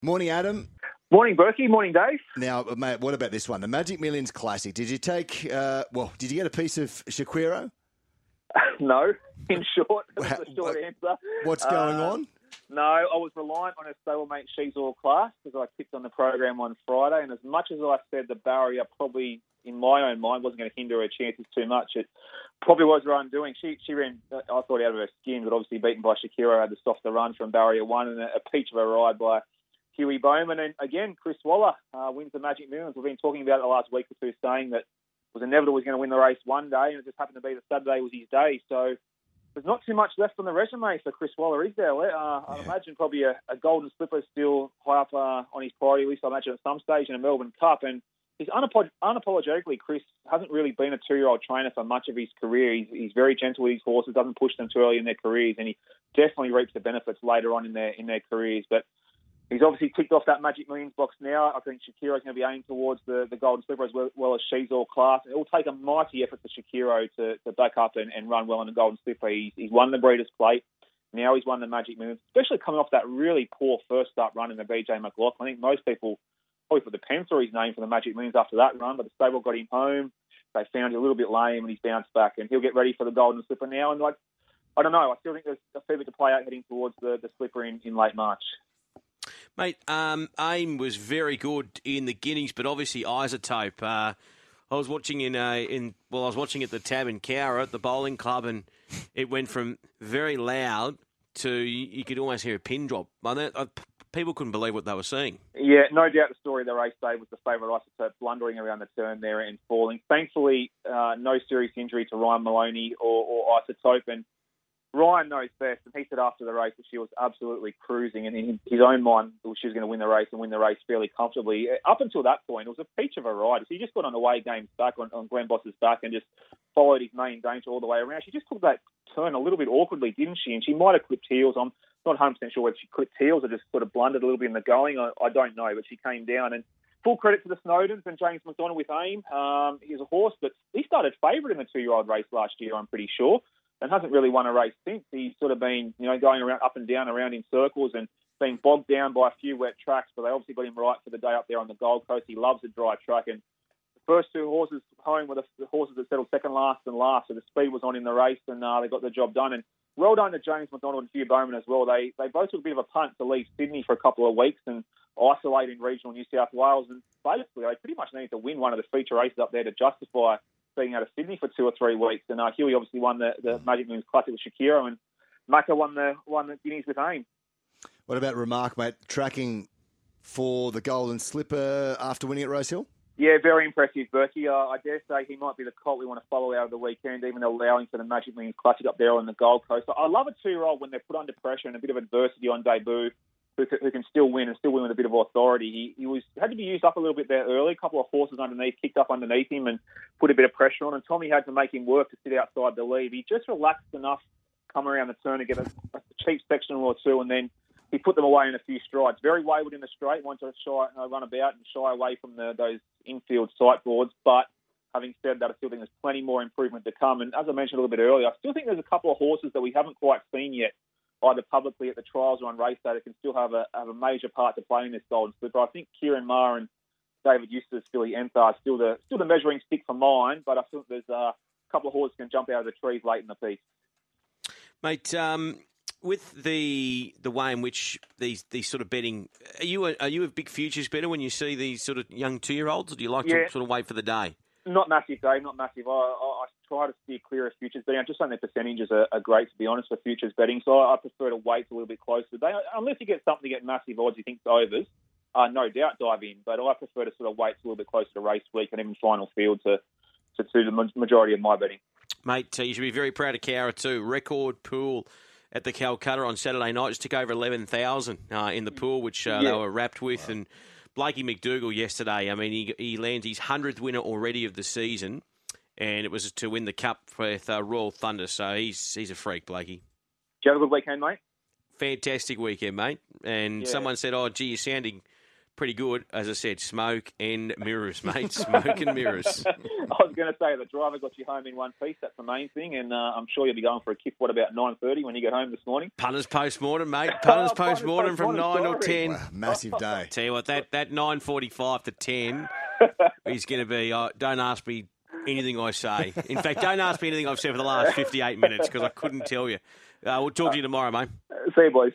Morning, Adam. Morning, Berkey. Morning, Dave. Now, mate, what about this one? The Magic Millions Classic. Did you take, did you get a piece of Shakiro? No, in short. That's the short answer. What's going on? No, I was reliant on a stablemate She's All Class because I tipped on the program on Friday. And as much as I said the barrier probably, in my own mind, wasn't going to hinder her chances too much, it probably was her undoing. She ran, I thought, out of her skin, but obviously beaten by Shakiro, had the softer run from barrier one and a peach of a ride by Huey Bowman. And again, Chris Waller wins the Magic Millions. We've been talking about it the last week or two, saying that it was inevitable he was going to win the race one day, and it just happened to be that Saturday was his day. So there's not too much left on the resume for Chris Waller, is there? I'd imagine probably a Golden Slipper still high up on his priority list, I imagine, at some stage in a Melbourne Cup. And he's unapologetically, Chris hasn't really been a two-year-old trainer for much of his career. He's very gentle with his horses, doesn't push them too early in their careers, and he definitely reaps the benefits later on in their careers. But he's obviously ticked off that Magic Millions box now. I think Shakiro's going to be aiming towards the Golden Slipper as well as She's All Class. It will take a mighty effort for Shakiro to back up and run well in the Golden Slipper. He's won the Breeders' Plate. Now he's won the Magic Millions, especially coming off that really poor first start run in the BJ McLaughlin. I think most people probably put the pen through his name for the Magic Millions after that run, but the stable got him home. They found him a little bit lame, and he's bounced back, and he'll get ready for the Golden Slipper now. And I don't know. I still think there's a fair bit to play out heading towards the Slipper in late March. Mate, AIM was very good in the Guineas, but obviously Isotope. I was watching I was watching at the Tab in Cowra at the bowling club, and it went from very loud to you could almost hear a pin drop. People couldn't believe what they were seeing. Yeah, no doubt the story of the race day was the favourite Isotope blundering around the turn there and falling. Thankfully, no serious injury to Ryan Maloney or Isotope, and Ryan knows best, and he said after the race that she was absolutely cruising, and in his own mind, she was going to win the race and win the race fairly comfortably. Up until that point, it was a peach of a ride. So he just got on away game's back, on Glenn Boss's back, and just followed his main danger all the way around. She just took that turn a little bit awkwardly, didn't she? And she might have clipped heels. I'm not 100% sure whether she clipped heels or just sort of blundered a little bit in the going. I don't know, but she came down. And full credit to the Snowdens and James McDonald with AIM. He's a horse that he started favourite in the two-year-old race last year, I'm pretty sure, and hasn't really won a race since. He's sort of been, going around up and down around in circles and being bogged down by a few wet tracks, but they obviously got him right for the day up there on the Gold Coast. He loves a dry track, and the first two horses home were the horses that settled second last and last, so the speed was on in the race, and they got the job done. And well done to James McDonald and Hugh Bowman as well. They both took a bit of a punt to leave Sydney for a couple of weeks and isolate in regional New South Wales, and basically they pretty much needed to win one of the feature races up there to justify being out of Sydney for 2 or 3 weeks. And Huey obviously won the Magic Millions Classic with Shakiro, and Macca won the Guineas with AIM. What about Remark, mate? Tracking for the Golden Slipper after winning at Rosehill? Yeah, very impressive, Berkey. I dare say he might be the colt we want to follow out of the weekend, even allowing for the Magic Millions Classic up there on the Gold Coast. I love a two-year-old when they're put under pressure and a bit of adversity on debut, who can still win and still win with a bit of authority. He had to be used up a little bit there early. A couple of horses underneath kicked up underneath him and put a bit of pressure on, and Tommy had to make him work to sit outside the lead. He just relaxed enough, come around the turn and get a cheap sectional or two, and then he put them away in a few strides. Very wayward in the straight, wanted to run about and shy away from those infield sight boards. But having said that, I still think there's plenty more improvement to come. And as I mentioned a little bit earlier, I still think there's a couple of horses that we haven't quite seen yet, either publicly at the trials or on race day, that can still have a major part to play in this Golden Slipper. I think Kieran Maher and David Eustace, Philly Enthar are still the measuring stick for mine, but I think there's a couple of horses can jump out of the trees late in the piece. Mate, with the way in which these sort of betting, are you a big futures bettor when you see these sort of young 2-year-olds, or do you like to sort of wait for the day? Not massive, Dave, not massive. I try to steer clear of futures betting. I just think the percentages are great, to be honest, for futures betting. So I prefer to wait a little bit closer to the day. Unless you get something to get massive odds, you think overs, no doubt dive in. But I prefer to sort of wait a little bit closer to race week and even final field to do the majority of my betting. Mate, you should be very proud of Cowra too. Record pool at the Calcutta on Saturday night. Just took over 11,000 in the pool, which they were wrapped with. And Blakey McDougall yesterday, I mean, he lands his 100th winner already of the season, and it was to win the Cup with Royal Thunder. So he's a freak, Blakey. Did you have a good weekend, mate? Fantastic weekend, mate. And someone said, oh, gee, you're sounding pretty good. As I said, smoke and mirrors, mate. Smoke and mirrors. I was was going to say the driver got you home in one piece. That's the main thing, and I'm sure you'll be going for a kick. What about 9:30 when you get home this morning? Punters post-mortem, mate. Punters post-mortem from 9 or 10. Wow, massive day. Tell you what, that 9:45 to 10 is going to be. Don't ask me anything I say. In fact, don't ask me anything I've said for the last 58 minutes because I couldn't tell you. We'll talk to you tomorrow, mate. See you, boys.